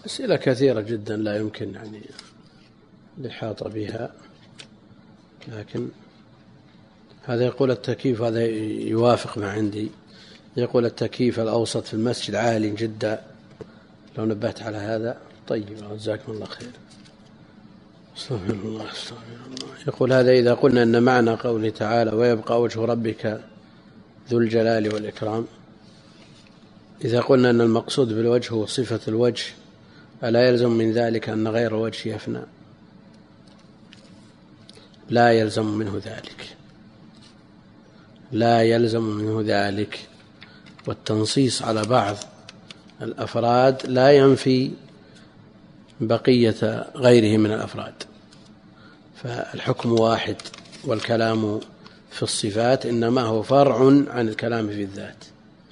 أسئلة كثيرة جدا لا يمكن يعني الإحاطة بها، لكن هذا يقول التكييف، هذا يوافق ما عندي، يقول التكييف الأوسط في المسجد عالي جدا، لو نبهت على هذا. طيب جزاكم الله خير. استغفر الله. يقول هذا إذا قلنا أن معنى قوله تعالى ويبقى وجه ربك ذو الجلال والإكرام، إذا قلنا أن المقصود بالوجه هو صفة الوجه، ألا يلزم من ذلك أن غير الوجه يفنى؟ لا يلزم منه ذلك، لا يلزم منه ذلك. والتنصيص على بعض الأفراد لا ينفي بقية غيره من الأفراد، فالحكم واحد، والكلام في الصفات إنما هو فرع عن الكلام في الذات.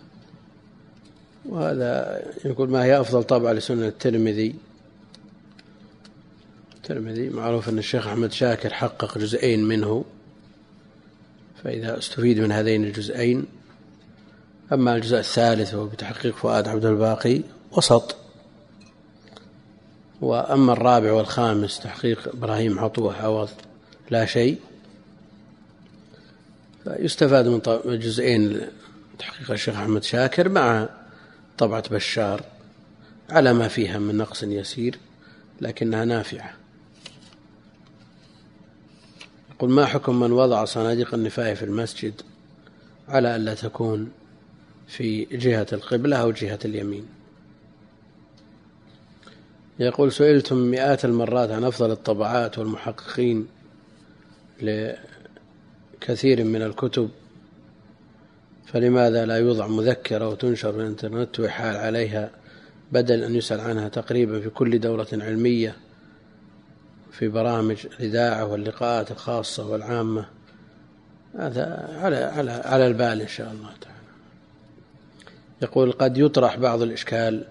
وهذا يقول ما هي أفضل طبعة لسنن الترمذي؟ معروف أن الشيخ أحمد شاكر حقق جزئين منه، فإذا استفيد من هذين الجزئين. أما الجزء الثالث هو بتحقيق فؤاد عبد الباقي وسط، وأما الرابع والخامس تحقيق إبراهيم عطوة عوض لا شيء. فيستفاد من الجزئين تحقيق الشيخ أحمد شاكر مع طبعة بشار على ما فيها من نقص يسير، لكنها نافعة. يقول ما حكم من وضع صناديق النفاية في المسجد على ألا تكون في جهة القبلة أو جهة اليمين؟ يقول سئلتم مئات المرات عن أفضل الطبعات والمحققين لكثير من الكتب، فلماذا لا يوضع مذكرة وتنشر في الإنترنت ويحال عليها بدل أن يسأل عنها تقريبا في كل دورة علمية في برامج الإذاعة واللقاءات الخاصة والعامة؟ هذا على البال إن شاء الله تعالى. يقول قد يطرح بعض الإشكال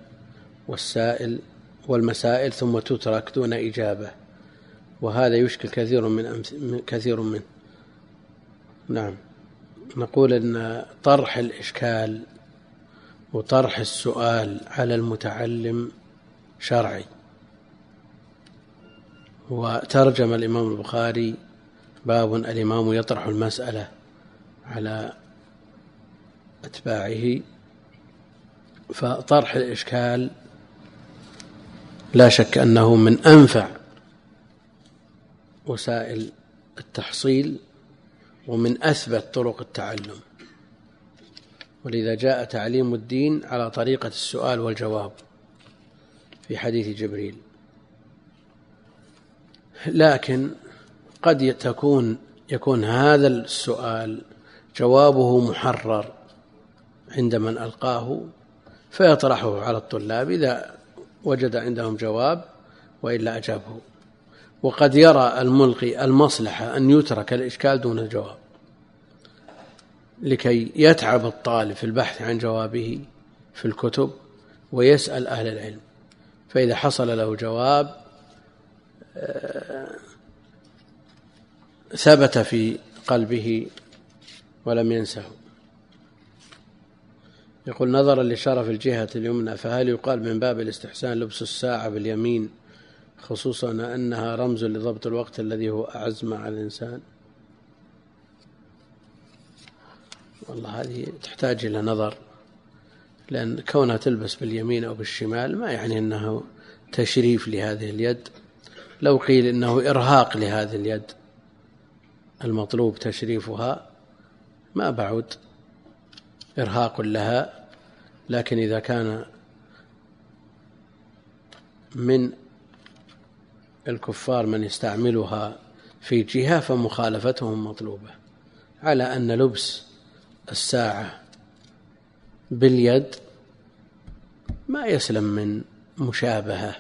والمسائل ثم تترك دون إجابة، وهذا يشكل كثير منه. نعم، نقول أن طرح الإشكال وطرح السؤال على المتعلم شرعي. وترجم الإمام البخاري باب الإمام يطرح المسألة على أتباعه، فطرح الإشكال لا شك أنه من أنفع وسائل التحصيل ومن أثبت طرق التعلم، ولذا جاء تعليم الدين على طريقة السؤال والجواب في حديث جبريل. لكن قد يكون هذا السؤال جوابه محرر عند من ألقاه فيطرحه على الطلاب إذا وجد عندهم جواب وإلا أجابه، وقد يرى الملقي المصلحة أن يترك الإشكال دون الجواب لكي يتعب الطالب في البحث عن جوابه في الكتب ويسأل أهل العلم، فإذا حصل له جواب ثبت في قلبه ولم ينسه. يقول نظرا لشرف الجهة اليمنى فهل يقال من باب الاستحسان لبس الساعة باليمين، خصوصا أنها رمز لضبط الوقت الذي هو أعز مع الإنسان؟ والله هذه تحتاج إلى نظر، لأن كونها تلبس باليمين أو بالشمال ما يعني أنه تشريف لهذه اليد. لو قيل إنه إرهاق لهذه اليد المطلوب تشريفها ما بعد إرهاق لها، لكن إذا كان من الكفار من يستعملها في جهة فمخالفتهم مطلوبة، على أن لبس الساعة باليد ما يسلم من مشابهة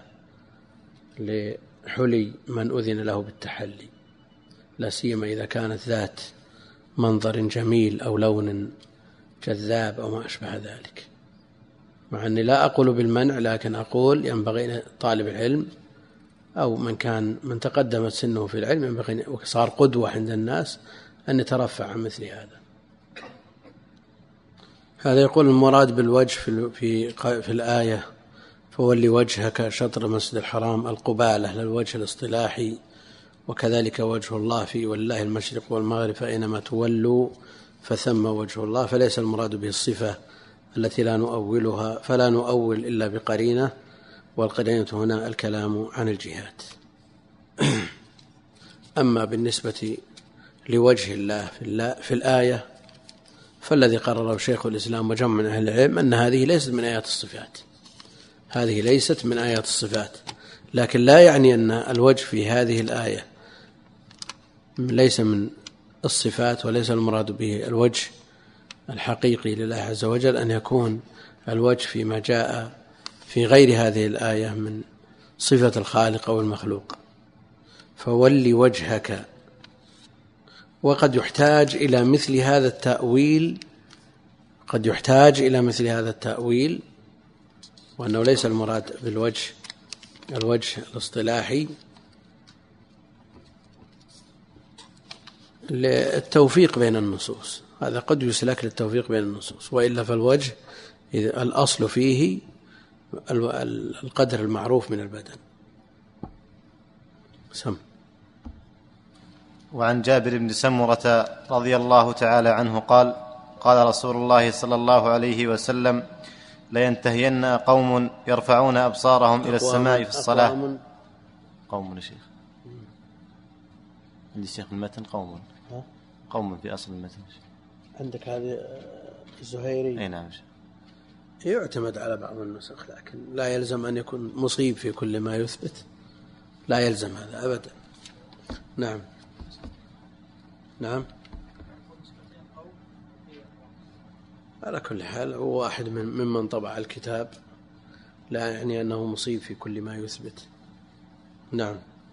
لحلي من أذن له بالتحلي، لا سيما إذا كانت ذات منظر جميل أو لون جذاب أو ما أشبه ذلك. مع أني لا أقول بالمنع، لكن أقول ينبغي طالب العلم أو من تقدمت سنه في العلم ينبغي وصار قدوة عند الناس أن يترفع عن مثل هذا. هذا يقول المراد بالوجه في الآية فولي وجهك شطر المسجد الحرام القبالة للوجه الاصطلاحي، وكذلك وجه الله في ولله المشرق والمغرب فأينما تولوا فثم وجه الله، فليس المراد به الصفة التي لا نؤولها، فلا نؤول إلا بقرينة، والقرينة هنا الكلام عن الجهات. أما بالنسبة لوجه الله في الآية فالذي قرره شيخ الإسلام وجمع من أهل العلم أن هذه ليست من آيات الصفات، هذه ليست من آيات الصفات، لكن لا يعني أن الوجه في هذه الآية ليس من الصفات، وليس المراد به الوجه الحقيقي لله عز وجل، أن يكون الوجه فيما جاء في غير هذه الآية من صفة الخالق أو المخلوق. فولي وجهك. وقد يحتاج إلى مثل هذا التأويل، قد يحتاج إلى مثل هذا التأويل، وأنه ليس المراد بالوجه الوجه الاصطلاحي، للتوفيق بين النصوص. هذا قد يسلك للتوفيق بين النصوص، وإلا فالوجه الأصل فيه القدر المعروف من البدن. سم. وعن جابر بن سمرة رضي الله تعالى عنه قال: قال رسول الله صلى الله عليه وسلم: لينتهين قوم يرفعون أبصارهم إلى السماء في الصلاة. قوم يا شيخ، عندي شيخ المتن قوم في أصل المتن. عندك هذه الزهيري؟ أي نعم. يعتمد على بعض النسخ، لكن لا يلزم أن يكون مصيب في كل ما يثبت، لا يلزم هذا أبدا. نعم نعم. على كل حال هو واحد ممن طبع الكتاب، لا يعني أنه مصيب في كل ما يثبت. نعم.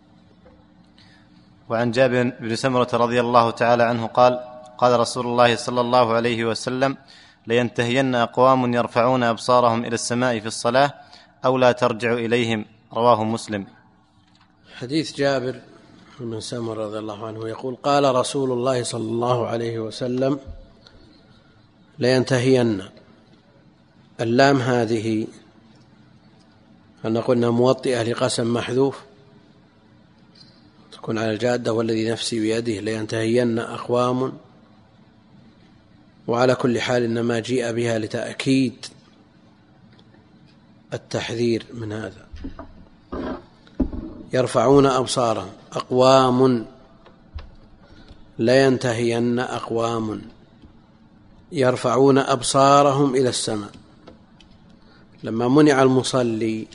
وعن جابر بن سمرة رضي الله تعالى عنه قال: قال رسول الله صلى الله عليه وسلم: لينتهين أقوام يرفعون أبصارهم إلى السماء في الصلاة أو لا ترجع إليهم. رواه مسلم. حديث جابر بن سمرة رضي الله عنه يقول: قال رسول الله صلى الله عليه وسلم: لينتهين. اللام هذه أن قلنا موطئة لقسم محذوف، تكون على الجادة والذي نفسي بيده، لينتهين أقوام. وعلى كل حال إنما جيء بها لتأكيد التحذير من هذا. يرفعون أبصارهم، أقوام، لينتهين أقوام يرفعون أبصارهم إلى السماء. لما منع المصلي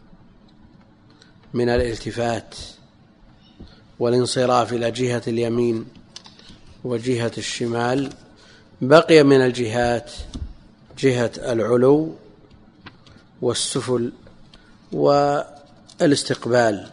من الالتفات والانصراف إلى جهة اليمين وجهة الشمال، بقي من الجهات جهة العلو والسفل والاستقبال.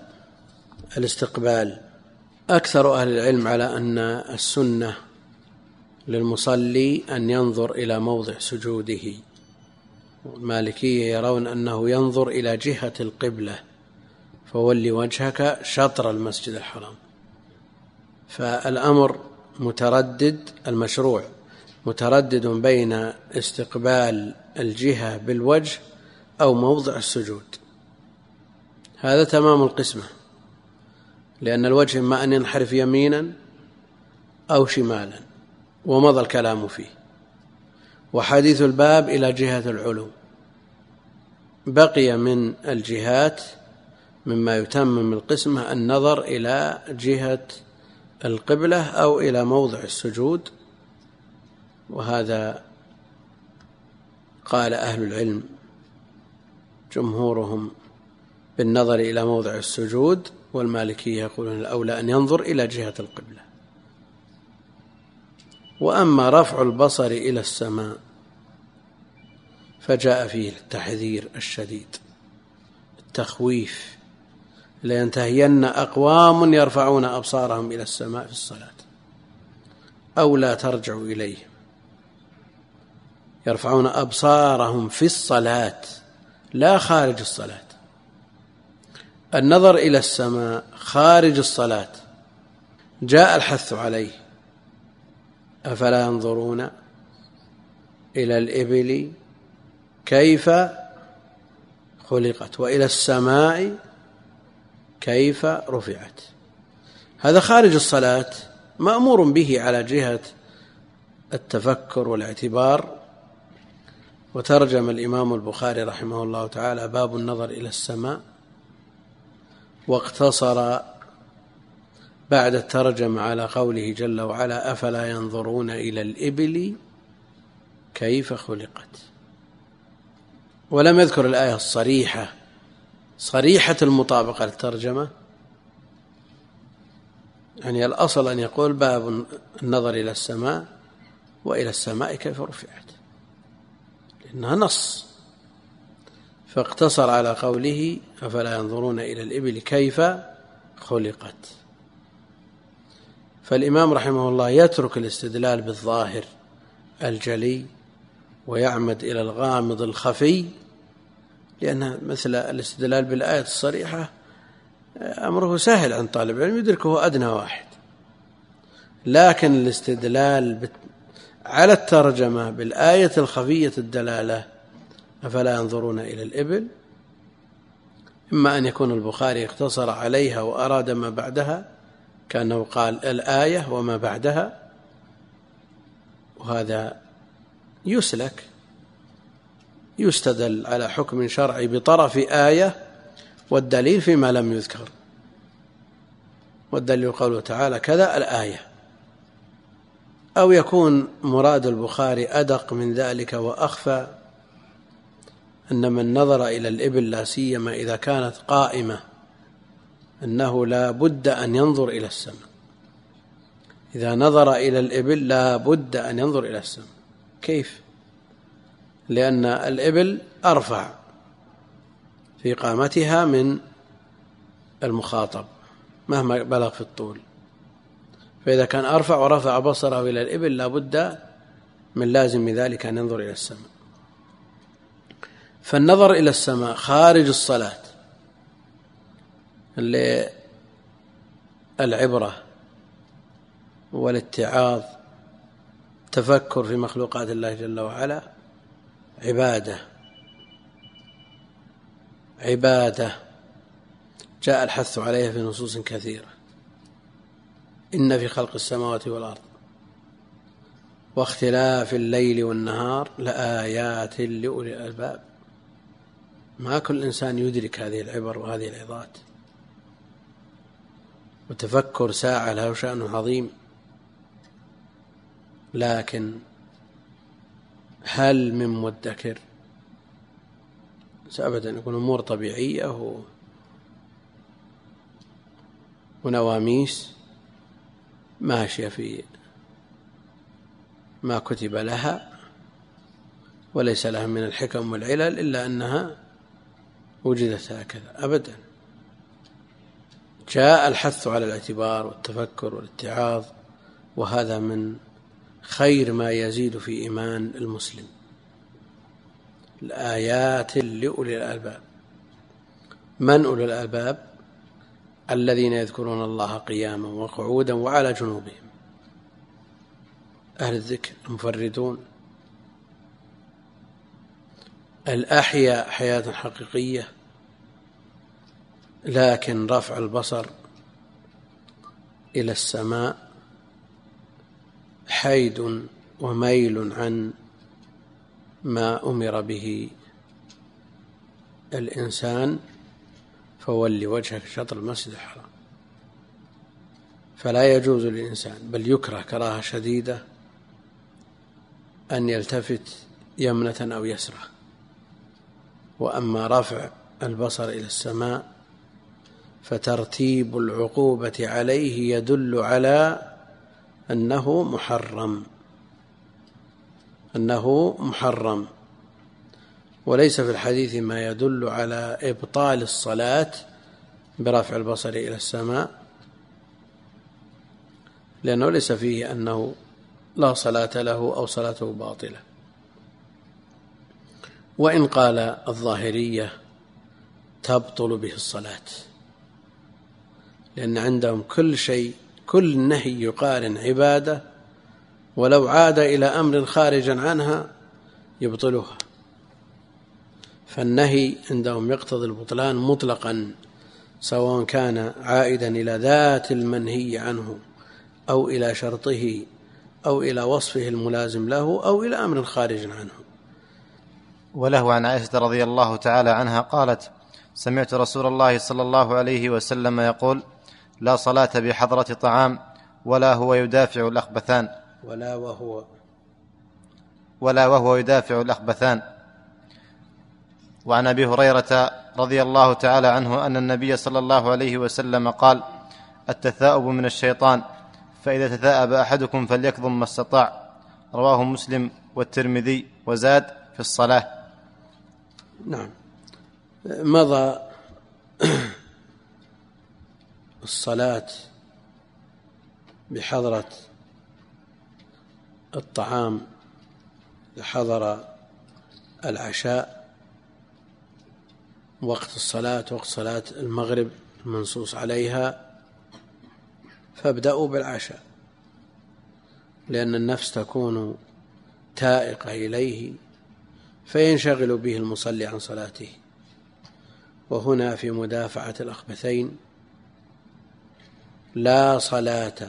أكثر أهل العلم على أن السنة للمصلي أن ينظر إلى موضع سجوده. المالكية يرون أنه ينظر إلى جهة القبلة، فولي وجهك شطر المسجد الحرام. فالأمر متردد، المشروع متردد بين استقبال الجهة بالوجه أو موضع السجود. هذا تمام القسمة، لأن الوجه إما أن ينحرف يمينا أو شمالا، ومضى الكلام فيه. وحديث الباب إلى جهة العلو. بقي من الجهات مما يتمم القسمة النظر إلى جهة القبلة أو إلى موضع السجود، وهذا قال أهل العلم جمهورهم بالنظر إلى موضع السجود، والمالكية يقولون الأولى أن ينظر إلى جهة القبلة. وأما رفع البصر إلى السماء فجاء فيه التحذير الشديد، التخويف: لينتهين أقوام يرفعون أبصارهم إلى السماء في الصلاة أو لا ترجع إليهم. يرفعون أبصارهم في الصلاة لا خارج الصلاة. النظر إلى السماء خارج الصلاة جاء الحث عليه: أفلا ينظرون إلى الإبل كيف خلقت وإلى السماء كيف رفعت. هذا خارج الصلاة مأمور به على جهة التفكر والاعتبار. وترجم الإمام البخاري رحمه الله تعالى باب النظر إلى السماء، واقتصر بعد الترجمة على قوله جل وعلا أفلا ينظرون إلى الإبل كيف خلقت، ولم يذكر الآية الصريحة صريحة المطابقة للترجمة. يعني الأصل أن يقول باب النظر إلى السماء وإلى السماء كيف رفعت، لأنها نص، فاقتصر على قوله أفلا ينظرون إلى الإبل كيف خلقت. فالإمام رحمه الله يترك الاستدلال بالظاهر الجلي ويعمد إلى الغامض الخفي، لأن مثل الاستدلال بالآية الصريحة أمره سهل عن طالب العلم يدركه أدنى واحد، لكن الاستدلال على الترجمة بالآية الخفية الدلالة أفلا ينظرون إلى الإبل، إما أن يكون البخاري اقتصر عليها وأراد ما بعدها كأنه قال الآية وما بعدها، وهذا يسلك، يستدل على حكم شرعي بطرف آية والدليل فيما لم يذكر، والدليل قوله تعالى كذا الآية. أو يكون مراد البخاري أدق من ذلك وأخفى، أن من نظر إلى الإبل لا سيما إذا كانت قائمة أنه لا بد أن ينظر إلى السماء، إذا نظر إلى الإبل لا بد أن ينظر إلى السماء. كيف؟ لأن الإبل أرفع في قامتها من المخاطب مهما بلغ في الطول، فإذا كان أرفع ورفع بصره إلى الإبل لا بد من لازم ذلك أن ينظر إلى السماء. فالنظر إلى السماء خارج الصلاة للعبرة والاتعاظ، تفكر في مخلوقات الله جل وعلا، عبادة جاء الحث عليها في نصوص كثيرة. إن في خلق السماوات والأرض واختلاف الليل والنهار لآيات لأولي الألباب. ما كل إنسان يدرك هذه العبر وهذه العظات، وتفكر ساعة له شأن عظيم، لكن هل من مدكر؟ أبدا، يكون أمور طبيعية ونواميس ماشية في ما كتب لها، وليس لها من الحكم والعلل إلا أنها وجدت هكذا. أبدا، جاء الحث على الاعتبار والتفكر والاتعاظ، وهذا من خير ما يزيد في إيمان المسلم. الآيات لأولي الألباب. من أولي الألباب؟ الذين يذكرون الله قياما وقعودا وعلى جنوبهم، أهل الذكر المفردون، الأحياء حياة حقيقية، لكن رفع البصر إلى السماء حيد وميل عن ما أمر به الإنسان، فول وجهك شطر المسجد الحرام. فلا يجوز للإنسان، بل يكره كراهة شديدة، أن يلتفت يمنة أو يسرى. وأما رفع البصر إلى السماء فترتيب العقوبة عليه يدل على أنه محرم، وليس في الحديث ما يدل على إبطال الصلاة برفع البصر إلى السماء، لأنه ليس فيه أنه لا صلاة له أو صلاته باطلة. وإن قال الظاهرية تبطل به الصلاة، لأن عندهم كل شيء، كل نهي يقارن عبادة ولو عاد إلى أمر خارج عنها يبطلها. فالنهي عندهم يقتضي البطلان مطلقا، سواء كان عائدا إلى ذات المنهي عنه أو إلى شرطه أو إلى وصفه الملازم له أو إلى أمر خارج عنه. وله عن عائشة رضي الله تعالى عنها قالت: سمعت رسول الله صلى الله عليه وسلم يقول: لا صلاة بحضرة طعام ولا هو يدافع الأخبثان ولا وهو يدافع الأخبثان. وعن أبي هريرة رضي الله تعالى عنه أن النبي صلى الله عليه وسلم قال: التثاؤب من الشيطان، فإذا تثاءب أحدكم فليكظم ما استطاع. رواه مسلم والترمذي وزاد في الصلاة. نعم. مضى الصلاة بحضرة الطعام، حضر العشاء، وقت الصلاة وقت صلاة المغرب المنصوص عليها، فابدأوا بالعشاء، لأن النفس تكون تائقة إليه فينشغل به المصلي عن صلاته. وهنا في مدافعة الأخبثين لا صلاة،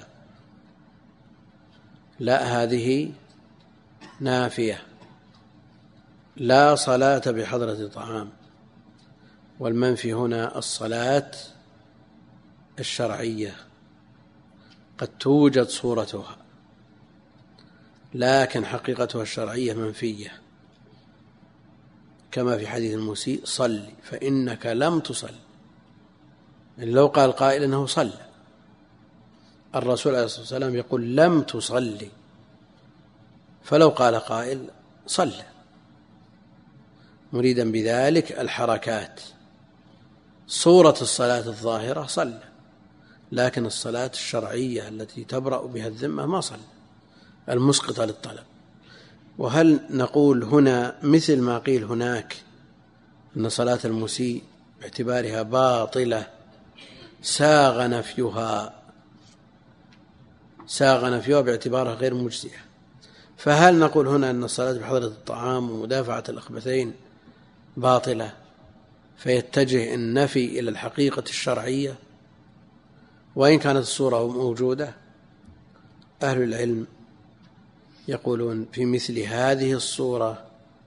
لا، هذه نافية، لا صلاة بحضرة طعام، والمنفي هنا الصلاة الشرعية قد توجد صورتها لكن حقيقتها الشرعية منفية، كما في حديث المسيء: صل فإنك لم تصل. يعني لو قال قائل أنه صلى، الرسول عليه الصلاة والسلام يقول لم تصلي، فلو قال قائل صلى، مريدا بذلك الحركات. صورة الصلاة الظاهرة صلى، لكن الصلاة الشرعية التي تبرأ بها الذمة ما صلى، المسقطة للطلب. وهل نقول هنا مثل ما قيل هناك أن صلاة المسيء باعتبارها باطلة ساغ نفيها باعتبارها غير مجزئة؟ فهل نقول هنا أن الصلاة بحضرة الطعام ومدافعة الأخبثين باطلة فيتجه النفي إلى الحقيقة الشرعية وإن كانت الصورة موجودة؟ أهل العلم يقولون في مثل هذه الصورة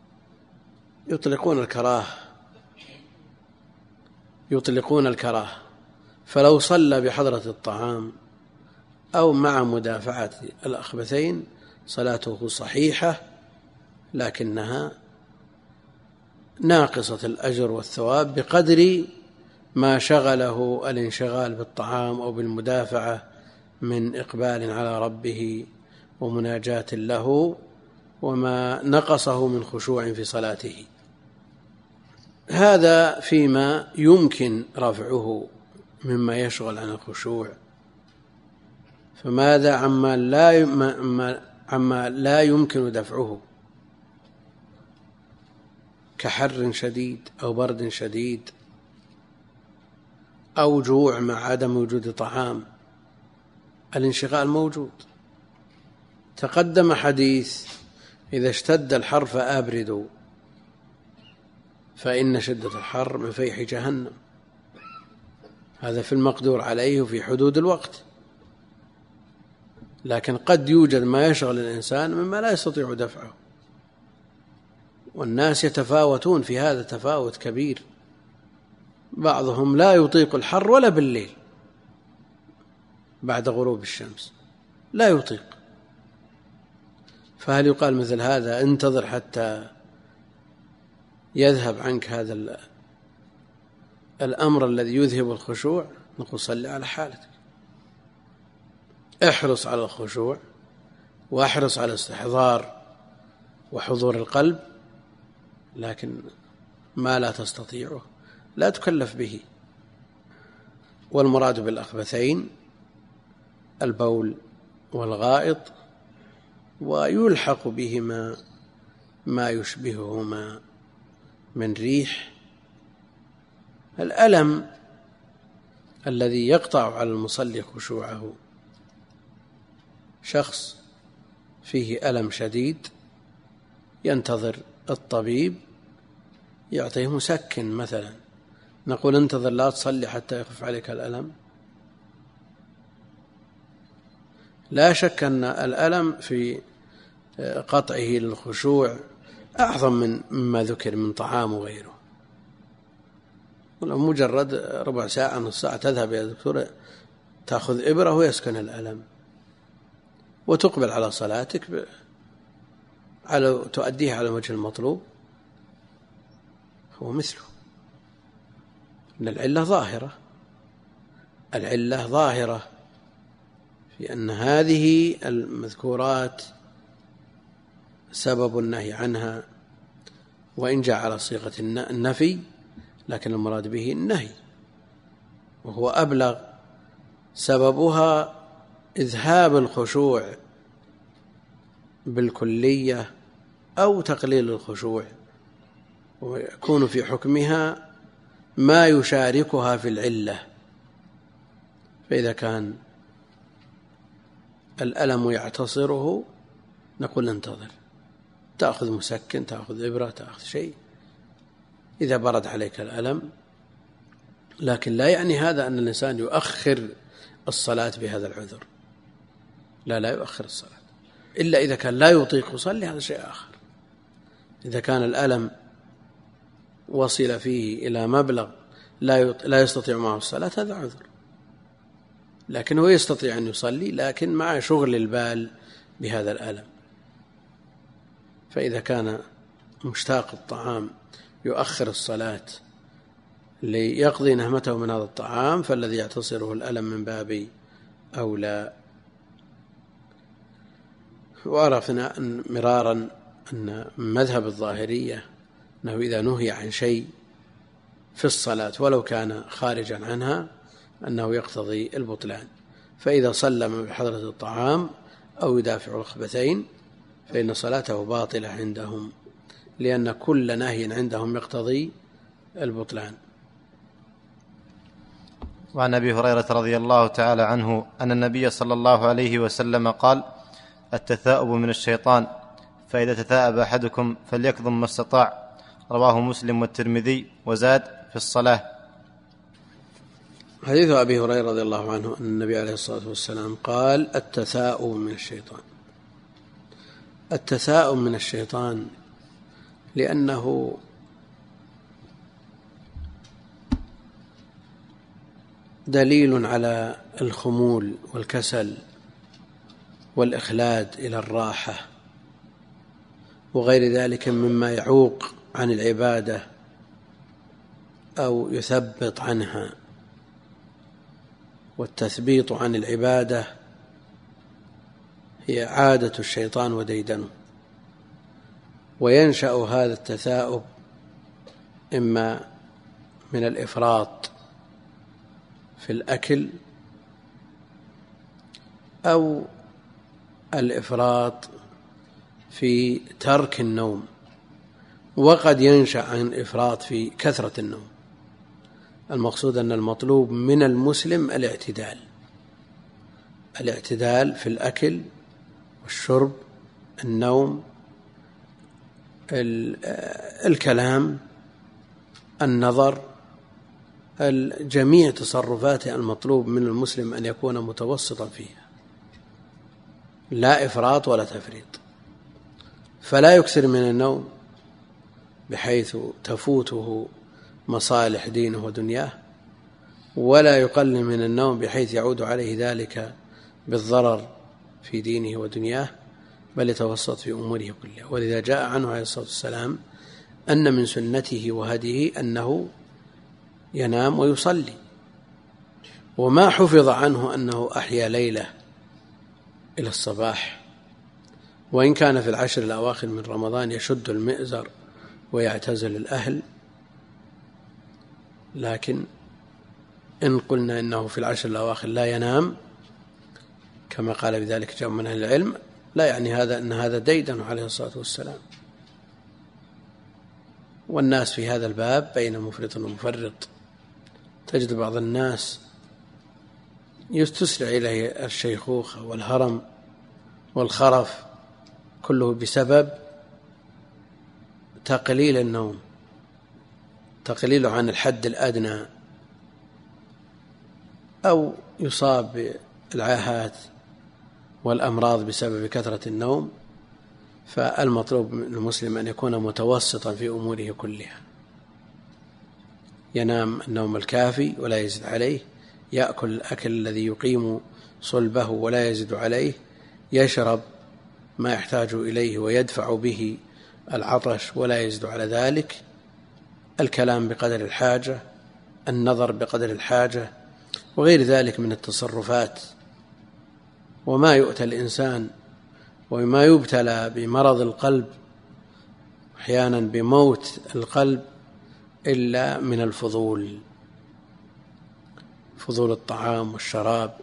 يطلقون الكراهة، فلو صلى بحضرة الطعام أو مع مدافعة الأخبثين صلاته صحيحة، لكنها ناقصة الأجر والثواب بقدر ما شغله الانشغال بالطعام أو بالمدافعة من إقبال على ربه ومناجاة له، وما نقصه من خشوع في صلاته. هذا فيما يمكن رفعه مما يشغل عن الخشوع. فماذا عما لا يمكن دفعه كحر شديد أو برد شديد أو جوع مع عدم وجود طعام؟ الانشغال موجود. تقدم حديث: إذا اشتد الحر فأبردوا فإن شدة الحر من فيح جهنم. هذا في المقدور عليه وفي حدود الوقت، لكن قد يوجد ما يشغل الإنسان مما لا يستطيع دفعه، والناس يتفاوتون في هذا تفاوت كبير. بعضهم لا يطيق الحر ولا بالليل بعد غروب الشمس، لا يطيق. فهل يقال مثل هذا انتظر حتى يذهب عنك هذا الأمر الذي يذهب الخشوع؟ نقول صل على حالتك، احرص على الخشوع واحرص على استحضار وحضور القلب، لكن ما لا تستطيعه لا تكلف به. والمراد بالأخبثين البول والغائط، ويلحق بهما ما يشبههما من ريح. الألم الذي يقطع على المصلي خشوعه، شخص فيه ألم شديد ينتظر الطبيب يعطيه مسكن مثلا، نقول انتظر لا تصلي حتى يخف عليك الألم؟ لا شك أن الألم في قطعه للخشوع أعظم مما ذكر من طعام وغيره. ولو مجرد ربع ساعة نص ساعة تذهب يا دكتور تأخذ إبرة ويسكن الألم وتقبل على صلاتك تؤديها على وجه المطلوب، هو مثله. إن العلة ظاهرة في أن هذه المذكورات سبب النهي عنها، وإن جاء على صيغة النفي لكن المراد به النهي، وهو أبلغ. سببها إذهاب الخشوع بالكلية أو تقليل الخشوع، ويكون في حكمها ما يشاركها في العلة. فإذا كان الألم يعتصره نقول انتظر، تأخذ مسكن، تأخذ إبرة، تأخذ شيء إذا برد عليك الألم. لكن لا يعني هذا أن الإنسان يؤخر الصلاة بهذا العذر، لا يؤخر الصلاة إلا إذا كان لا يطيق يصلي، هذا شيء آخر. إذا كان الألم وصل فيه إلى مبلغ لا يستطيع معه الصلاة هذا عذر، لكن هو يستطيع أن يصلي لكن مع شغل البال بهذا الألم. فإذا كان مشتاق الطعام يؤخر الصلاة ليقضي نهمته من هذا الطعام، فالذي يعتصره الألم من باب أولى. وعرفنا مرارا أن مذهب الظاهرية أنه إذا نهي عن شيء في الصلاة ولو كان خارجا عنها أنه يقتضي البطلان، فإذا سلم بحضرة الطعام أو يدافع الخبثين فإن صلاته باطلة عندهم، لأن كل نهي عندهم يقتضي البطلان. وعن أبي هريرة رضي الله تعالى عنه أن النبي صلى الله عليه وسلم قال: التثاؤب من الشيطان، فإذا تثاءب أحدكم فليكظم ما استطاع. رواه مسلم والترمذي، وزاد في الصلاة. حديث أبي هريرة رضي الله عنه أن النبي عليه الصلاة والسلام قال: التثاؤب من الشيطان. التثاؤب من الشيطان لأنه دليل على الخمول والكسل والإخلاد إلى الراحة وغير ذلك مما يعوق عن العبادة أو يثبط عنها. والتثبيط عن العبادة هي عادة الشيطان وديدنه، وينشأ هذا التثاؤب إما من الإفراط في الأكل أو الإفراط في ترك النوم، وقد ينشأ عن الإفراط في كثرة النوم. المقصود أن المطلوب من المسلم الاعتدال في الأكل والشرب، النوم، الكلام، النظر، جميع تصرفاته المطلوب من المسلم أن يكون متوسطا فيها، لا إفراط ولا تفريط. فلا يكثر من النوم بحيث تفوته مصالح دينه ودنياه، ولا يقلل من النوم بحيث يعود عليه ذلك بالضرر في دينه ودنياه، بل يتوسط في أموره كلها. ولذا جاء عنه عليه الصلاة والسلام أن من سنته وهديه أنه ينام ويصلي، وما حفظ عنه أنه أحيا ليلة إلى الصباح، وإن كان في العشر الأواخر من رمضان يشد المئزر ويعتزل الأهل. لكن إن قلنا إنه في العشر الأواخر لا ينام كما قال بذلك جمع من أهل العلم، لا يعني هذا أن هذا ديدن عليه الصلاة والسلام. والناس في هذا الباب بين مفرط ومفرط. تجد بعض الناس يستسرع إليه الشيخوخة والهرم والخرف كله بسبب تقليل النوم تقليله عن الحد الأدنى أو يصاب بالعاهات والأمراض بسبب كثرة النوم، فالمطلوب من المسلم أن يكون متوسطا في أموره كلها، ينام النوم الكافي ولا يزيد عليه، يأكل الأكل الذي يقيم صلبه ولا يزيد عليه، يشرب ما يحتاج إليه ويدفع به العطش ولا يزيد على ذلك، الكلام بقدر الحاجة، النظر بقدر الحاجة، وغير ذلك من التصرفات. وما يؤتى الإنسان وما يبتلى بمرض القلب أحيانا بموت القلب إلا من الفضول، فضول الطعام والشراب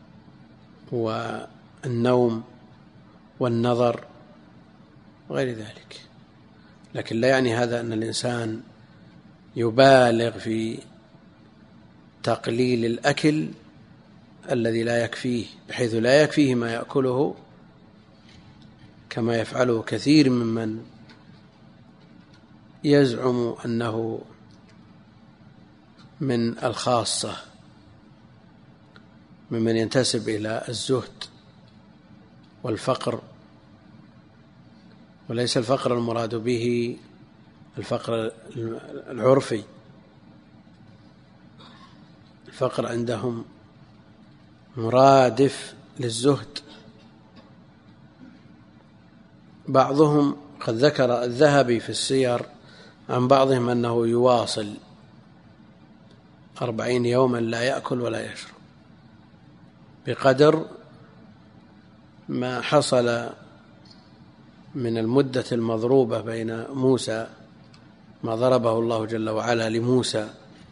والنوم والنظر وغير ذلك. لكن لا يعني هذا أن الإنسان يبالغ في تقليل الأكل الذي لا يكفيه، بحيث لا يكفيه ما يأكله كما يفعله كثير ممن يزعم أنه من الخاصة، ممن ينتسب إلى الزهد والفقر، وليس الفقر المراد به الفقر العرفي، الفقر عندهم مرادف للزهد. بعضهم قد ذكر الذهبي في السير عن بعضهم أنه يواصل 40 يوما لا يأكل ولا يشرب، بقدر ما حصل من المدة المضروبة بين موسى، ما ضربه الله جل وعلا لموسى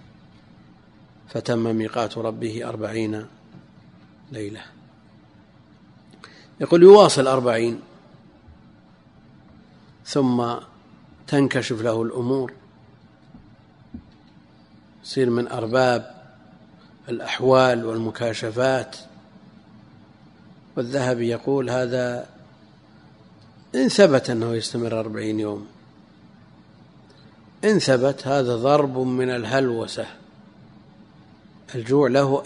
فتم ميقات ربه 40 ليلة. يقول يواصل 40 ثم تنكشف له الأمور، يصير من أرباب الأحوال والمكاشفات. والذهبي يقول هذا إن ثبت أنه يستمر 40 يوم، إن ثبت هذا ضرب من الهلوسة. الجوع له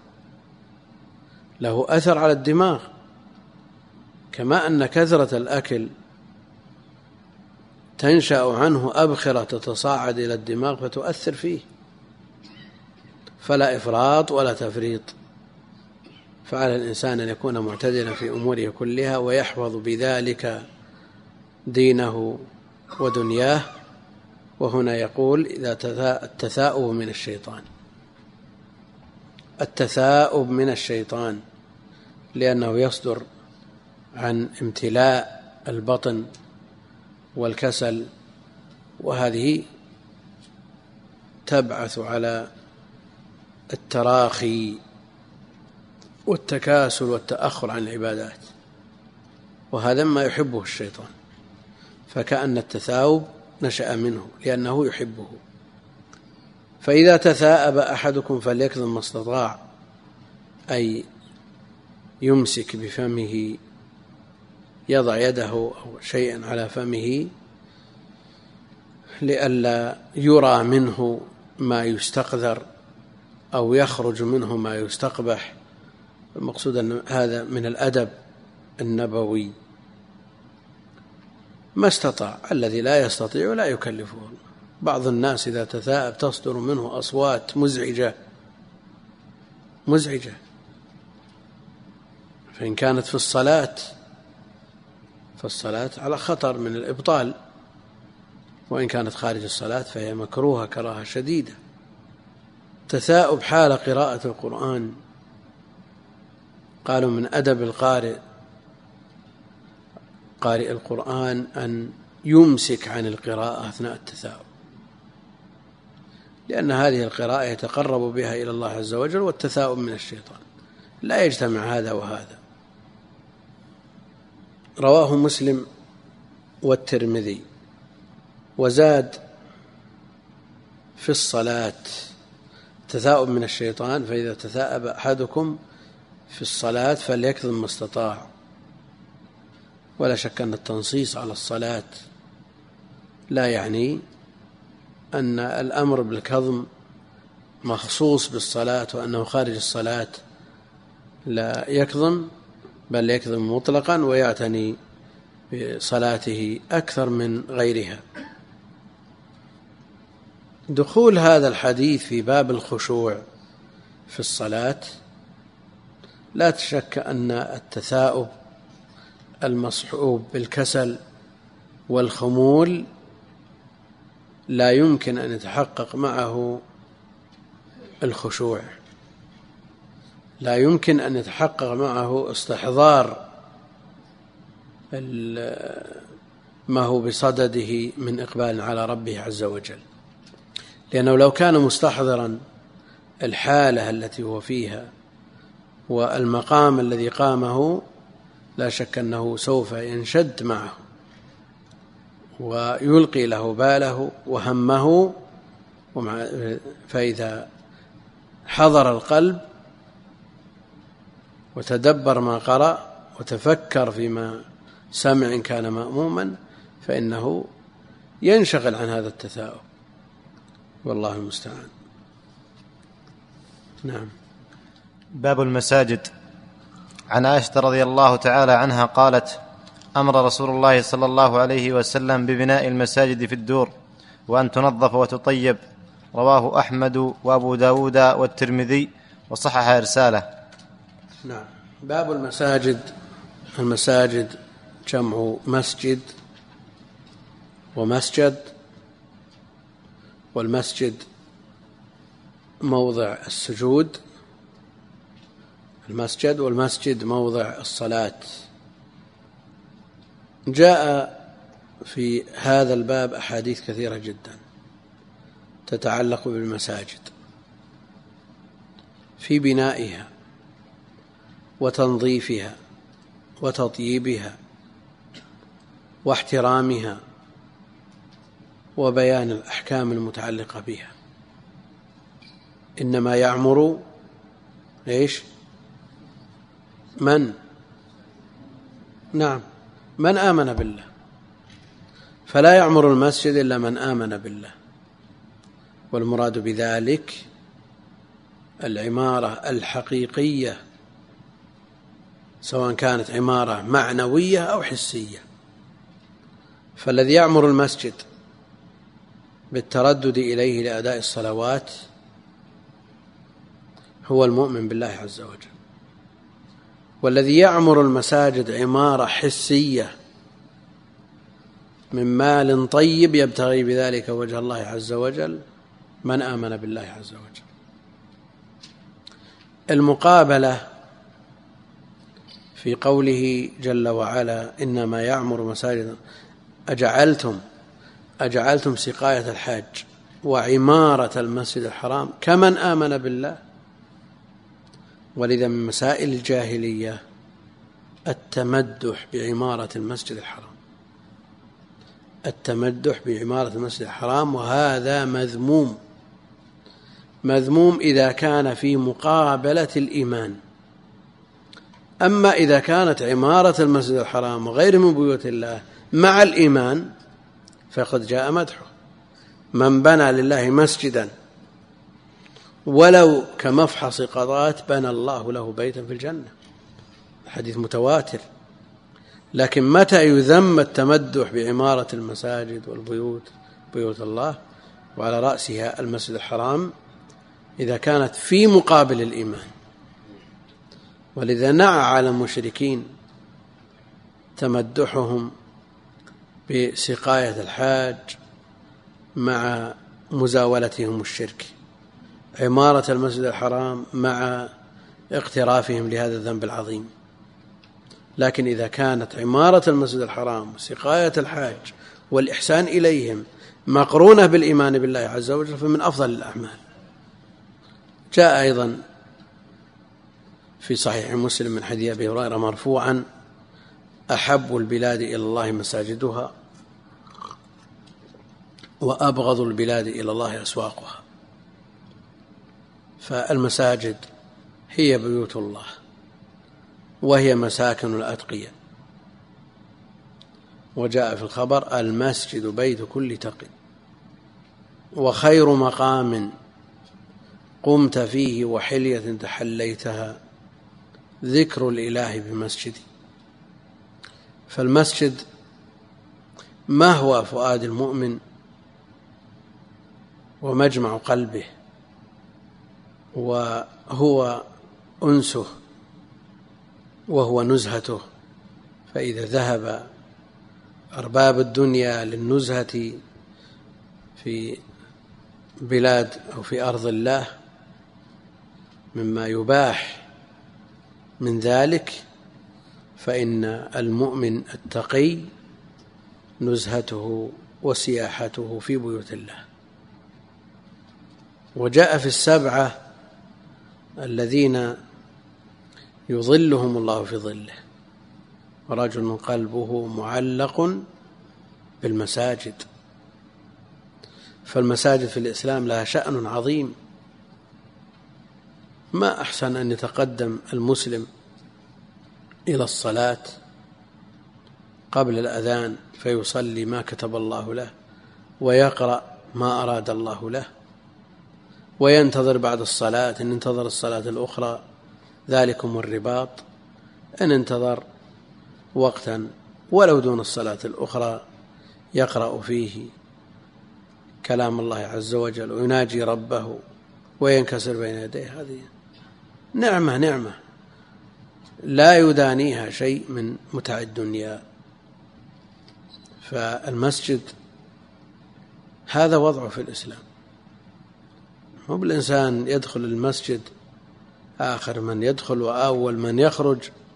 أثر على الدماغ، كما أن كثرة الأكل تنشأ عنه أبخرة تتصاعد إلى الدماغ فتؤثر فيه، فلا إفراط ولا تفريط. فعلى الإنسان أن يكون معتدلا في أموره كلها ويحفظ بذلك دينه ودنياه. وهنا يقول إذا التثاؤب من الشيطان، التثاؤب من الشيطان، لأنه يصدر عن امتلاء البطن والكسل، وهذه تبعث على التراخي والتكاسل والتأخر عن العبادات، وهذا ما يحبه الشيطان. فكأن التثاؤب نشأ منه لأنه يحبه. فإذا تثاءب أحدكم فليكظم ما استطاع، أي يمسك بفمه، يضع يده أو شيئا على فمه لئلا يرى منه ما يستقذر أو يخرج منه ما يستقبح. المقصود أن هذا من الأدب النبوي. ما استطاع، الذي لا يستطيع لا يكلفه. بعض الناس إذا تثاءب تصدر منه أصوات مزعجة، فإن كانت في الصلاة فالصلاة على خطر من الإبطال، وإن كانت خارج الصلاة فهي مكروهة كراهة شديدة. تثاؤب حال قراءة القرآن، قالوا من أدب قارئ القرآن أن يمسك عن القراءة أثناء التثاؤب، لأن هذه القراءة يتقرب بها إلى الله عز وجل، والتثاؤب من الشيطان، لا يجتمع هذا وهذا. رواه مسلم والترمذي. وزاد في الصلاة تثاؤب من الشيطان، فإذا تثاءب أحدكم في الصلاة فليكظم ما استطاع. ولا شك أن التنصيص على الصلاة لا يعني أن الأمر بالكظم مخصوص بالصلاة، وأنه خارج الصلاة لا يكظم، بل يكظم مطلقا ويعتني بصلاته أكثر من غيرها. دخول هذا الحديث في باب الخشوع في الصلاة لا شك أن التثاؤب المصحوب بالكسل والخمول لا يمكن أن يتحقق معه الخشوع، لا يمكن أن يتحقق معه استحضار ما هو بصدده من إقبال على ربه عز وجل، لأنه لو كان مستحضرا الحالة التي هو فيها والمقام الذي قامه لا شك أنه سوف ينشد معه ويلقي له باله وهمه، فإذا حضر القلب وتدبر ما قرأ وتفكر فيما سمع إن كان مأموما فإنه ينشغل عن هذا التثاؤب، والله المستعان. نعم. باب المساجد. عن عائشة رضي الله تعالى عنها قالت: أمر رسول الله صلى الله عليه وسلم ببناء المساجد في الدور وأن تنظف وتطيب. رواه أحمد وأبو داود والترمذي وصحح إرساله. نعم. باب المساجد. المساجد جمع مسجد ومسجد، والمسجد موضع السجود، المسجد، والمسجد موضع الصلاة. جاء في هذا الباب أحاديث كثيرة جدا تتعلق بالمساجد في بنائها وتنظيفها وتطييبها واحترامها وبيان الأحكام المتعلقة بها. إنما يعمر إيش؟ من؟ نعم، من آمن بالله، فلا يعمر المسجد إلا من آمن بالله، والمراد بذلك العمارة الحقيقية، سواء كانت عمارة معنوية أو حسية. فالذي يعمر المسجد بالتردد إليه لأداء الصلوات هو المؤمن بالله عز وجل، والذي يعمر المساجد عمارة حسية من مال طيب يبتغي بذلك وجه الله عز وجل من آمن بالله عز وجل. المقابلة في قوله جل وعلا: إنما يعمر مساجد أجعلتم سقاية الحاج وعمارة المسجد الحرام كمن آمن بالله. ولذا من مسائل الجاهلية التمدح بعمارة المسجد الحرام، التمدح بعمارة المسجد الحرام، وهذا مذموم إذا كان في مقابلة الإيمان. أما إذا كانت عمارة المسجد الحرام وغير من بيوت الله مع الإيمان فقد جاء مدحه: من بنى لله مسجدا ولو كمفحص قضاة بنى الله له بيتا في الجنة، حديث متواتر. لكن متى يذم التمدح بعمارة المساجد والبيوت، بيوت الله، وعلى رأسها المسجد الحرام، إذا كانت في مقابل الإيمان. ولذا نعى على المشركين تمدحهم بسقاية الحاج مع مزاولتهم الشرك، عمارة المسجد الحرام مع اقترافهم لهذا الذنب العظيم. لكن إذا كانت عمارة المسجد الحرام وسقاية الحاج والإحسان إليهم مقرونة بالإيمان بالله عز وجل فمن أفضل الأعمال. جاء أيضا في صحيح مسلم من حديث أبي هريرة مرفوعا: أحب البلاد إلى الله مساجدها وأبغض البلاد إلى الله أسواقها. فالمساجد هي بيوت الله وهي مساكن الأتقياء. وجاء في الخبر: المسجد بيت كل تقي. وخير مقام قمت فيه وحلية تحليتها ذكر الإله بمسجدي. فالمسجد ما هو فؤاد المؤمن ومجمع قلبه، وهو أنسه وهو نزهته. فإذا ذهب أرباب الدنيا للنزهة في بلاد أو في أرض الله مما يباح من ذلك، فإن المؤمن التقي نزهته وسياحته في بيوت الله. وجاء في السبعة الذين يظلهم الله في ظله: ورجل قلبه معلق بالمساجد. فالمساجد في الإسلام لها شأن عظيم. ما أحسن أن يتقدم المسلم إلى الصلاة قبل الأذان فيصلي ما كتب الله له، ويقرأ ما أراد الله له، وينتظر بعد الصلاة. إن انتظر الصلاة الأخرى ذلكم الرباط، إن انتظر وقتا ولو دون الصلاة الأخرى يقرأ فيه كلام الله عز وجل ويناجي ربه وينكسر بين يديه. هذه نعمة لا يدانيها شيء من متاع الدنيا. فالمسجد هذا وضعه في الإسلام. هو بالإنسان يدخل المسجد آخر من يدخل وأول من يخرج،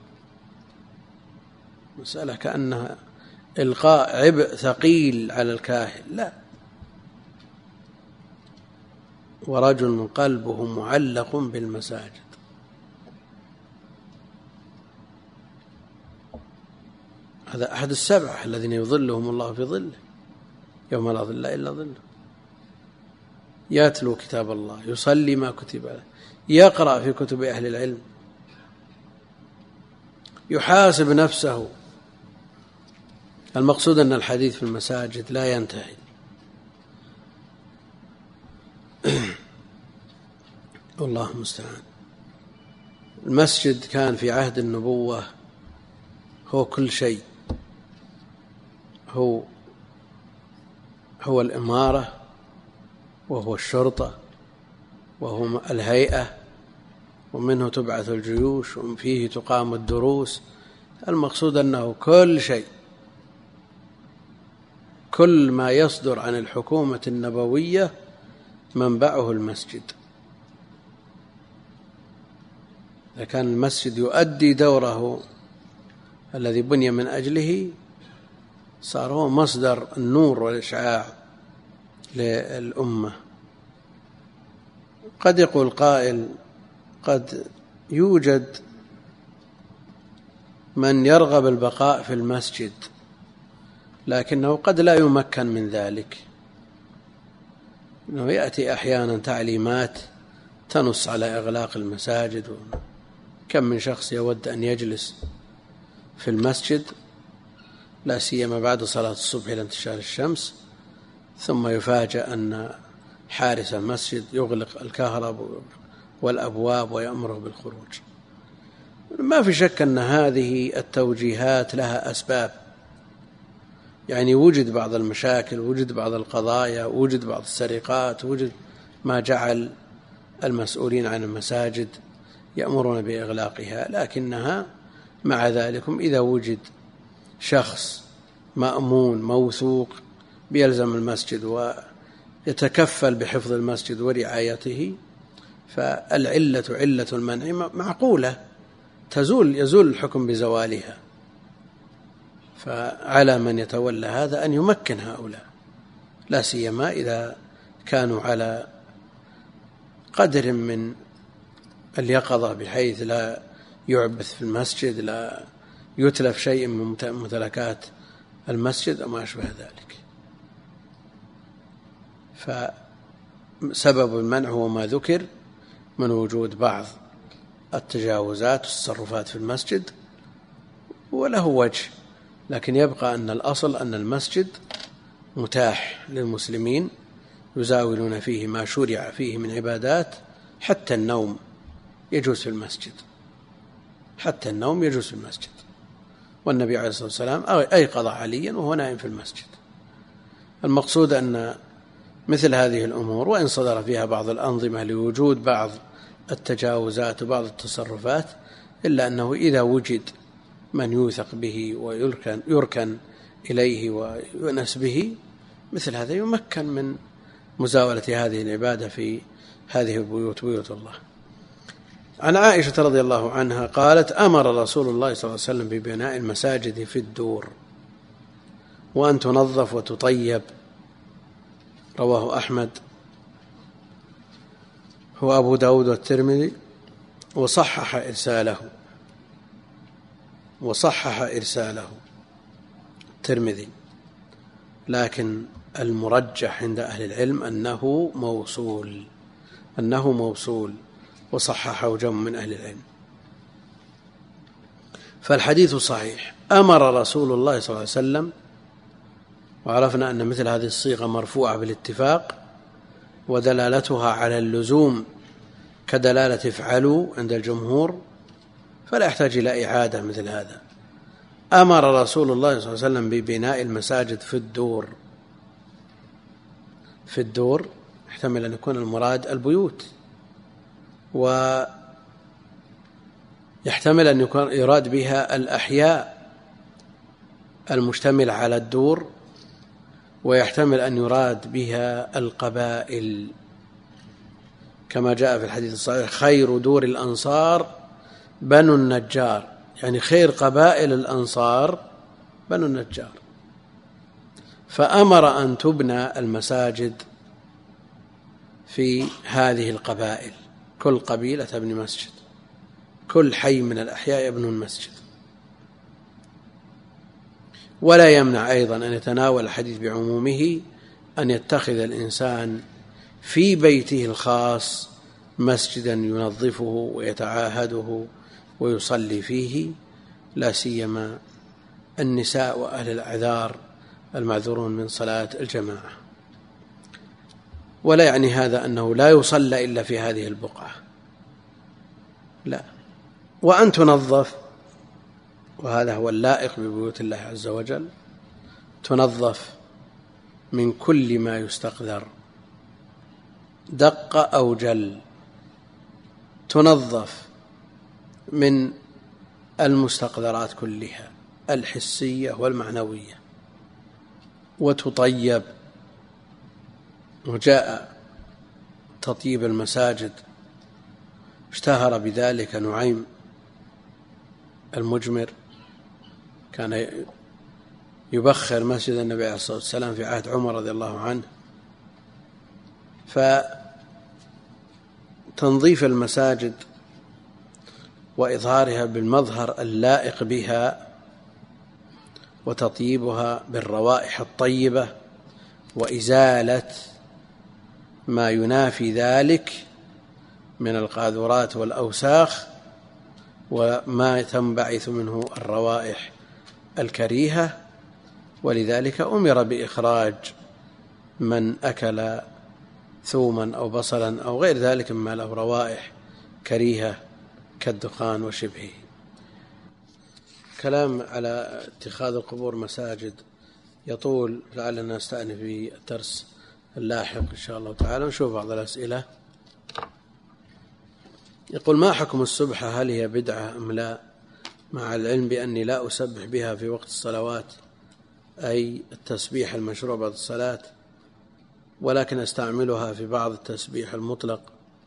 مسألة كأنها إلقاء عبء ثقيل على الكاهل. لا، ورجل قلبه معلق بالمساجد. هذا أحد السبعة الذين يظلهم الله في ظله يوم لا ظل إلا ظله. يتلو كتاب الله، يصلي ما كتب له، يقرأ في كتب أهل العلم، يحاسب نفسه. المقصود أن الحديث في المساجد لا ينتهي. والله المستعان. المسجد كان في عهد النبوة هو كل شيء، هو الإمارة، وهو الشرطة، وهو الهيئة، ومنه تبعث الجيوش، وفيه تقام الدروس. المقصود أنه كل شيء، كل ما يصدر عن الحكومة النبوية منبعه المسجد. إذا كان المسجد يؤدي دوره الذي بني من أجله صار هو مصدر النور والإشعاع للأمة. قد يقول قائل: قد يوجد من يرغب البقاء في المسجد، لكنه قد لا يمكن من ذلك. إنه يأتي أحيانا تعليمات تنص على إغلاق المساجد. كم من شخص يود أن يجلس في المسجد لا سيما بعد صلاة الصبح إلى انتشار الشمس، ثم يفاجأ أن حارس المسجد يغلق الكهرباء والأبواب ويأمره بالخروج. ما في شك أن هذه التوجيهات لها أسباب. يعني وجد بعض المشاكل، وجد بعض القضايا، وجد بعض السرقات، وجد ما جعل المسؤولين عن المساجد يأمرون بإغلاقها. لكنها مع ذلك إذا وجد شخص مأمون موثوق بيلزم المسجد ويتكفل بحفظ المسجد ورعايته، فالعلة علة المنع معقولة، يزول الحكم بزوالها. فعلى من يتولى هذا أن يمكن هؤلاء، لا سيما إذا كانوا على قدر من اليقظة بحيث لا يعبث في المسجد، لا يتلف شيء من ممتلكات المسجد وما أشبه ذلك. فسبب المنع هو ما ذكر من وجود بعض التجاوزات والتصرفات في المسجد، وله وجه. لكن يبقى أن الأصل أن المسجد متاح للمسلمين يزاولون فيه ما شرع فيه من عبادات، حتى النوم يجوز في المسجد، حتى النوم يجوز في المسجد. والنبي عليه الصلاة والسلام أيقظ عليا وهو نائم في المسجد. المقصود أن مثل هذه الأمور وإن صدر فيها بعض الأنظمة لوجود بعض التجاوزات وبعض التصرفات، إلا أنه إذا وجد من يوثق به ويركن إليه ويؤنس به، مثل هذا يمكن من مزاولة هذه العبادة في هذه البيوت، بيوت الله. عن عائشة رضي الله عنها قالت: أمر رسول الله صلى الله عليه وسلم ببناء المساجد في الدور وأن تنظف وتطيب. رواه أحمد هو أبو داود والترمذي، وصحح إرساله الترمذي، لكن المرجح عند أهل العلم أنه موصول وصححه جمع من أهل العلم. فالحديث صحيح. أمر رسول الله صلى الله عليه وسلم، وعرفنا أن مثل هذه الصيغة مرفوعة بالاتفاق، ودلالتها على اللزوم كدلالة افعلوا عند الجمهور، فلا يحتاج إلى إعادة مثل هذا. أمر رسول الله صلى الله عليه وسلم ببناء المساجد في الدور. في الدور يحتمل أن يكون المراد البيوت، ويحتمل أن يكون يراد بها الأحياء المشتمل على الدور، ويحتمل أن يراد بها القبائل، كما جاء في الحديث الصحيح: خير دور الأنصار بنو النجار، يعني خير قبائل الأنصار بنو النجار. فأمر أن تبنى المساجد في هذه القبائل، كل قبيلة تبني مسجد، كل حي من الأحياء يبنون المسجد. ولا يمنع أيضا أن يتناول الحديث بعمومه أن يتخذ الإنسان في بيته الخاص مسجدا ينظفه ويتعاهده ويصلي فيه، لا سيما النساء وأهل الأعذار المعذورون من صلاة الجماعة. ولا يعني هذا أنه لا يصلى إلا في هذه البقعة، لا. وأن تنظف، وهذا هو اللائق ببيوت الله عز وجل، تنظف من كل ما يستقذر دق أو جل، تنظف من المستقذرات كلها الحسية والمعنوية، وتطيب. وجاء تطيب المساجد، اشتهر بذلك نعيم المجمر، كان يبخر مسجد النبي عليه الصلاة والسلام في عهد عمر رضي الله عنه. فتنظيف المساجد وإظهارها بالمظهر اللائق بها، وتطيبها بالروائح الطيبة، وإزالة ما ينافي ذلك من القاذورات والأوساخ وما تنبعث منه الروائح الكريهة. ولذلك أمر بإخراج من أكل ثوما أو بصلا أو غير ذلك مما له روائح كريهة كالدخان وشبهه. كلام على اتخاذ القبور مساجد يطول، لعلنا نستأنف في الدرس اللاحق إن شاء الله تعالى. نشوف بعض الأسئلة. يقول: ما حكم السبحة؟ هل هي بدعة أم لا؟ مع العلم بأني لا أسبح بها في وقت الصلوات، أي التسبيح المشروع بعد الصلاة، ولكن أستعملها في بعض التسبيح المطلق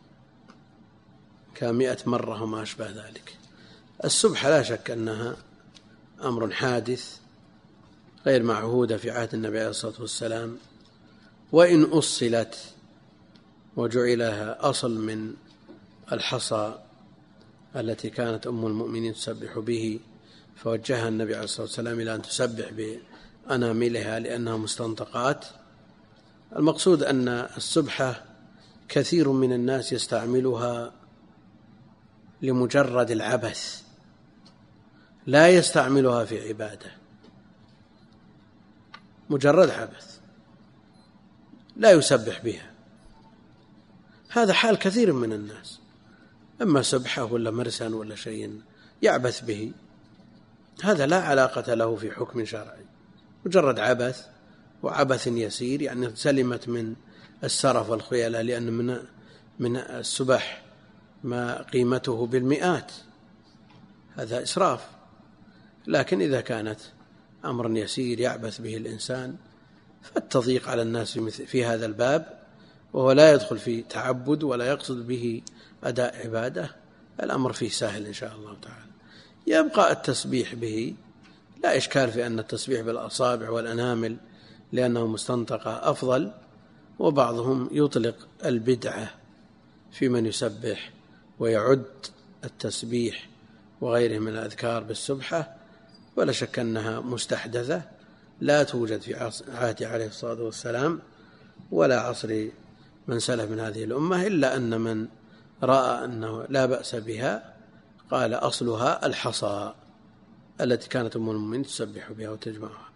ك100 مرة وما أشبه ذلك. السبحة لا شك أنها أمر حادث غير معهودة في عهد النبي عليه الصلاة والسلام، وإن أصلت وجعلها أصل من الحصى التي كانت أم المؤمنين تسبح به، فوجهها النبي عليه الصلاة والسلام إلى أن تسبح بأناملها لأنها مستنطقات. المقصود أن السبحة كثير من الناس يستعملها لمجرد العبث، لا يستعملها في عبادة، مجرد عبث. لا يسبح بها. هذا حال كثير من الناس، أما سبحة ولا مرسا ولا شيء يعبث به، هذا لا علاقة له في حكم شرعي، مجرد عبث، وعبث يسير، يعني سلمت من السرف والخيلاء، لأن من السبح ما قيمته بالمئات، هذا إسراف. لكن إذا كانت أمر يسير يعبث به الإنسان، فالتضييق على الناس في هذا الباب، وهو لا يدخل في تعبد ولا يقصد به أداء عبادة، الأمر فيه سهل إن شاء الله تعالى. يبقى التسبيح به، لا إشكال في أن التسبيح بالأصابع والأنامل لأنه مستنطقة أفضل، وبعضهم يطلق البدعة في من يسبح ويعد التسبيح وغيره من الأذكار بالسبحة، ولا شك أنها مستحدثة لا توجد في عهد عليه الصلاة والسلام ولا عصر من سلف من هذه الأمة، إلا أن من رأى أنه لا بأس بها قال أصلها الحصى التي كانت أم المؤمنين تسبح بها وتجمعها.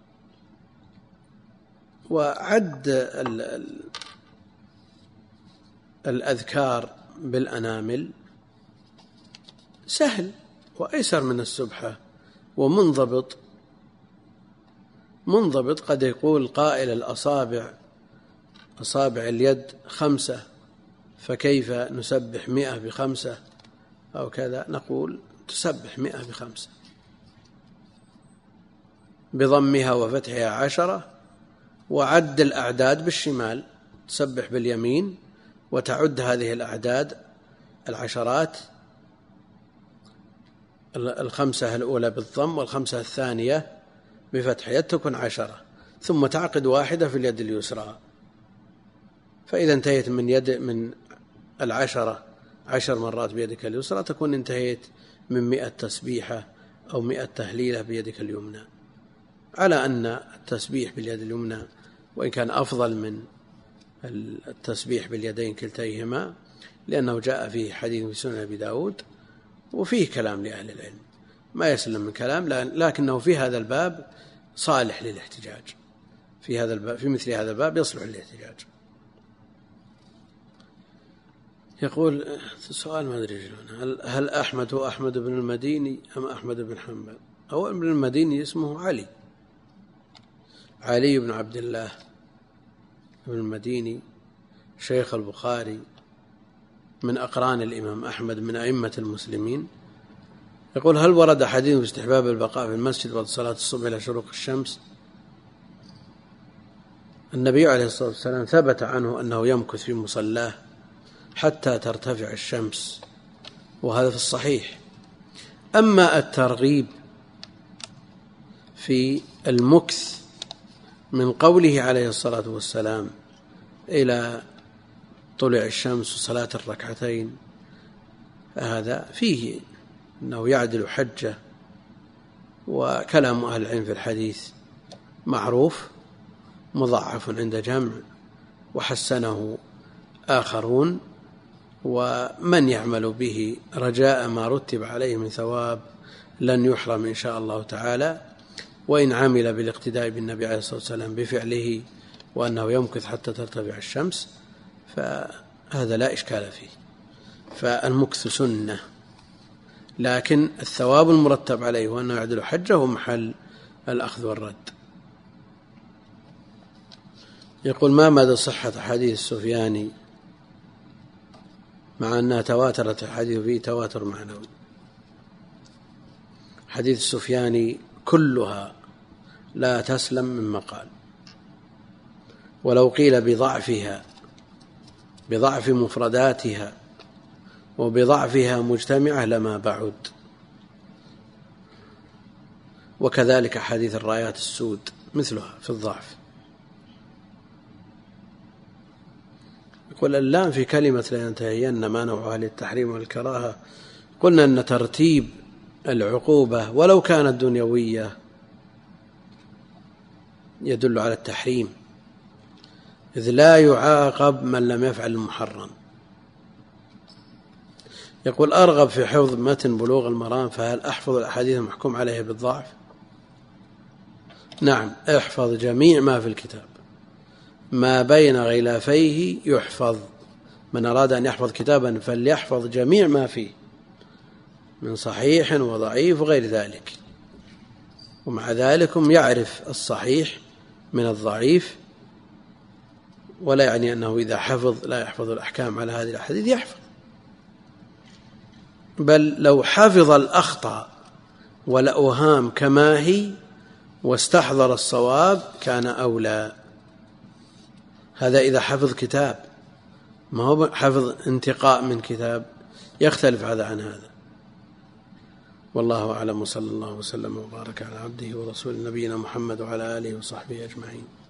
وعد الأذكار بالأنامل سهل وأيسر من السبحة ومنضبط. قد يقول قائل الأصابع، أصابع اليد 5، فكيف نسبح 100 ب5 أو كذا؟ نقول تسبح 100 ب5 بضمها وفتحها 10، وعد الأعداد بالشمال، تسبح باليمين وتعد هذه الأعداد العشرات، 5 الأولى بالضم و5 الثانية بفتح يد تكون 10، ثم تعقد 1 في اليد اليسرى. فإذا انتهيت من 10 مرات بيدك اليسرى تكون انتهيت من 100 تسبيحة أو 100 تهليلة بيدك اليمنى، على أن التسبيح باليد اليمنى وإن كان أفضل من التسبيح باليدين كلتيهما، لأنه جاء فيه حديث في سنن أبي داود وفيه كلام لأهل العلم ما يسلم من كلام، لكنه في هذا الباب صالح للاحتجاج، في مثل هذا الباب يصلح للاحتجاج. يقول سؤال ما أدري هل أحمد هو أحمد بن المديني أم أحمد بن حنبل؟ هو ابن المديني اسمه علي بن عبد الله ابن المديني، شيخ البخاري، من أقران الإمام أحمد، من أئمة المسلمين. يقول هل ورد حديث في استحباب البقاء في المسجد بعد صلاة الصبح إلى شروق الشمس؟ النبي عليه الصلاة والسلام ثبت عنه أنه يمكث في مصلاه حتى ترتفع الشمس، وهذا في الصحيح. أما الترغيب في المكث من قوله عليه الصلاة والسلام إلى طلوع الشمس وصلاة الركعتين، هذا فيه أنه يعدل حجة، وكلام أهل العلم في الحديث معروف مضاعف عند جمع، وحسنه آخرون، ومن يعمل به رجاء ما رتب عليه من ثواب لن يحرم إن شاء الله تعالى. وإن عمل بالاقتداء بالنبي عليه الصلاة والسلام بفعله وأنه يمكث حتى ترتفع الشمس فهذا لا إشكال فيه، فالمكث سنة، لكن الثواب المرتب عليه وأنه يعدل حجه هو محل الأخذ والرد. يقول ما مدى صحة حديث السفياني مع أنها تواترت الحديث فيه تواتر معنوي؟ حديث السفياني كلها لا تسلم من مقال، ولو قيل بضعفها، بضعف مفرداتها وبضعفها مجتمعة لما بعد. وكذلك حديث الرايات السود مثلها في الضعف. يقول اللام في كلمة لا ينتهين ما نوعها للتحريم والكراهة. قلنا أن ترتيب العقوبة ولو كانت دنيوية يدل على التحريم، إذ لا يعاقب من لم يفعل المحرم. يقول أرغب في حفظ متن بلوغ المرام، فهل أحفظ الأحاديث المحكوم عليها بالضعف؟ نعم، احفظ جميع ما في الكتاب، ما بين غلافيه يحفظ. من أراد أن يحفظ كتابا فليحفظ جميع ما فيه من صحيح وضعيف وغير ذلك، ومع ذلك يعرف الصحيح من الضعيف، ولا يعني أنه إذا حفظ لا يحفظ الأحكام على هذه الأحاديث، يحفظ، بل لو حفظ الأخطاء والأوهام كما هي واستحضر الصواب كان أولى. هذا إذا حفظ كتاب، ما هو حفظ انتقاء من كتاب، يختلف هذا عن هذا. والله أعلم، وصلى الله وسلم وبارك على عبده ورسوله نبينا محمد وعلى آله وصحبه أجمعين.